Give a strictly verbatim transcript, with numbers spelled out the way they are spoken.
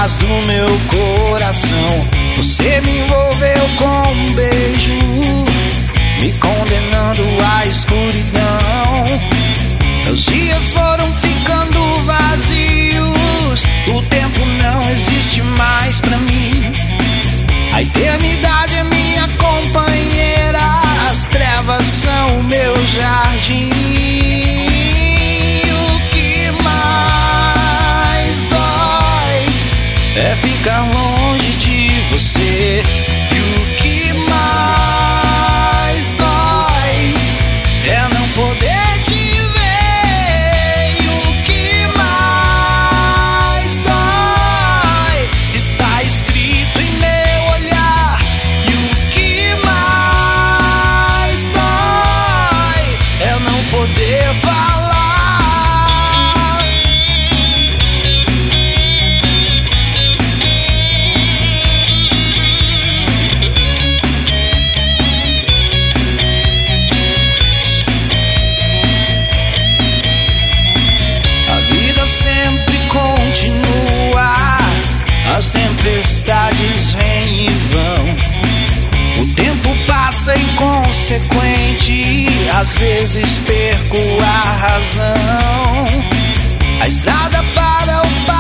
paz do meu coração. Você me envolveu com um beijo, me condenando à escuridão. Meus dias foram ficando vazios, o tempo não existe mais pra mim. A eternidade é minha companheira, as trevas são o meu jardim. O que mais dói é ficar longe de você. E o que mais dói é não poder te ver. E o que mais dói está escrito em meu olhar. E o que mais dói é não poder falar. As tempestades vêm e vão, o tempo passa inconsequente, às vezes perco a razão. A estrada para o